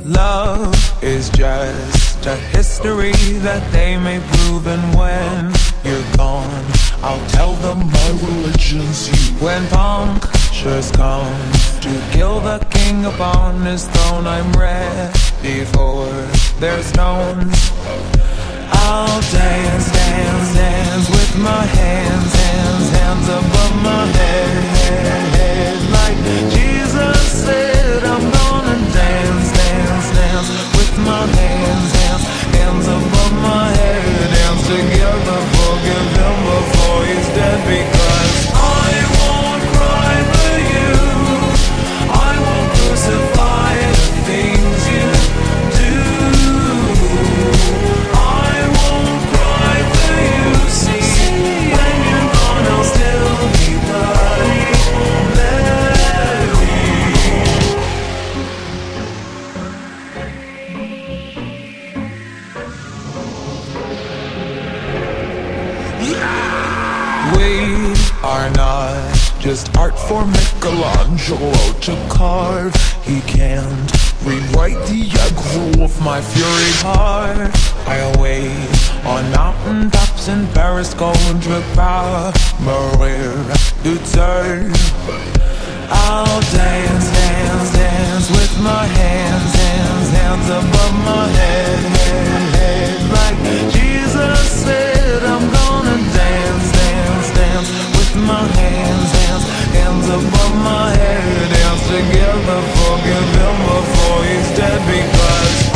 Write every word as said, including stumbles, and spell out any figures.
Love is just a history that they may prove, and when you're gone, I'll tell them my religion's you. When punctures come to kill the king upon his throne, I'm ready for their stones. I'll dance, dance, dance with my hands, hands, hands above my head, head, head. Like Jesus said, I'm gonna dance, dance, dance with my hands, hands, hands above my head. Dance together, forgive him before he's dead, because I won't cry for you, I won't crucify the things you do. I won't cry for you, see, when you're gone I'll still be bloody Mary. We are not just art for Michelangelo to carve. He can't rewrite the aggro of my fury heart. I await on mountain tops in Paris, contre pas mourir de terre. I'll dance, dance, dance with my hands, hands, hands above my head, head, head. Like Jesus said, I'm gonna dance, dance, dance with my hands, hands, hands above my head. Dance together, forgive him before he's dead, because